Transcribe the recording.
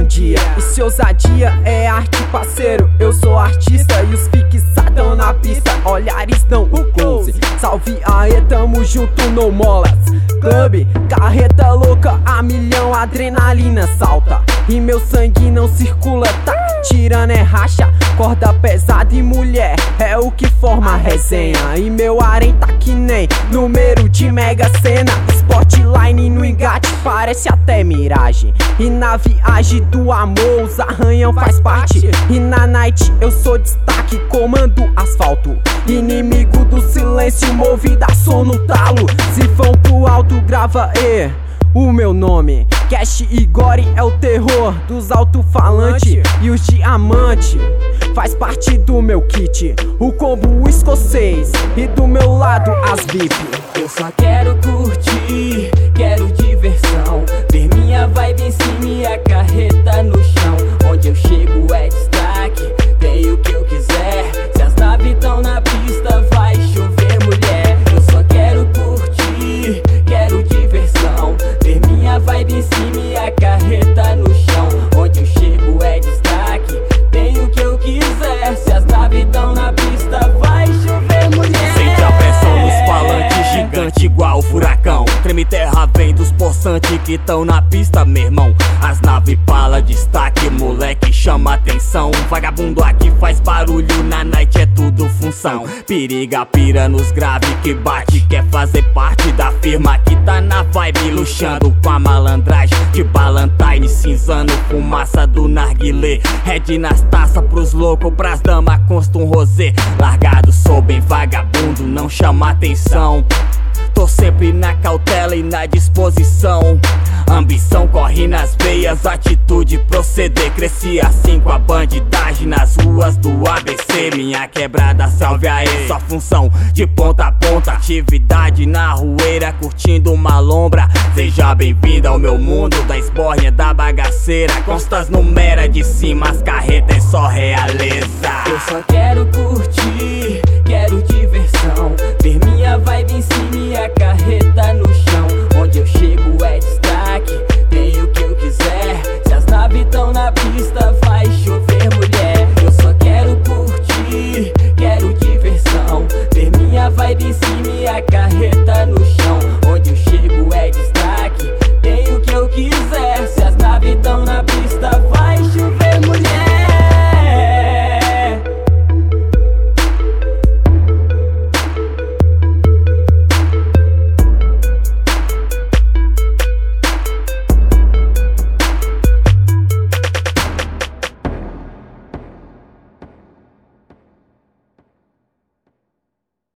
dia. E se ousadia é arte, parceiro, eu sou artista. E os fixadão na pista, olhares dão o close. Salve aí, tamo junto, no molas. Clube, carreta louca, a milhão, adrenalina salta. E meu sangue não circula, tá? Tirando é racha, corda pesada e mulher é o que forma a resenha. E meu harém tá que nem número de Mega Sena. Spotline no engate, parece até miragem. E na viagem do amor, os arranhão faz parte. E na night eu sou destaque, comando asfalto. Inimigo do silêncio, movida som no talo. Se vão pro alto, grava o meu nome. Cash e Gore é o terror dos alto-falantes. E os diamantes faz parte do meu kit. O combo escocês e do meu lado as VIP. Eu só quero curtir, quero diversão. Ver minha vibe em cima e a carreta no chão. Onde eu chego é destaque, tenho o que eu quiser. Se as naves tão na pista, vai chover mulher. Eu só quero curtir, quero diversão. Ver minha vibe em cima e a carreta no chão. Onde eu chego é destaque, tenho o que eu quiser. Se as naves tão na pista, vai chover mulher. Sente a pressão nos falantes, gigante igual furacão. Treme terra vem dos possantes que tão na pista, meu irmão. As naves pala, destaque, moleque chama atenção. Vagabundo aqui faz barulho, na night é tudo função. Periga, pira nos grave que bate, quer fazer parte da firma que tá na vibe, luxando com a malandragem de Ballantyne, cinzando fumaça do narguilé. Red nas taças pros loucos, pras damas consta um rosé. Largado, sou bem vagabundo, não chama atenção. Tô sempre na cautela e na disposição. Ambição corre nas veias, atitude proceder. Cresci assim com a bandidagem nas ruas do ABC. Minha quebrada, salve aí, só função de ponta a ponta. Atividade na rueira, curtindo uma lombra. Seja bem-vindo ao meu mundo da esbórnia, da bagaceira. Costas numera de cima, as carretas é só realeza. Eu só quero curtir, quero diversão. Ver minha vibe em cima e a carreta no chão. Onde eu chego é destaque,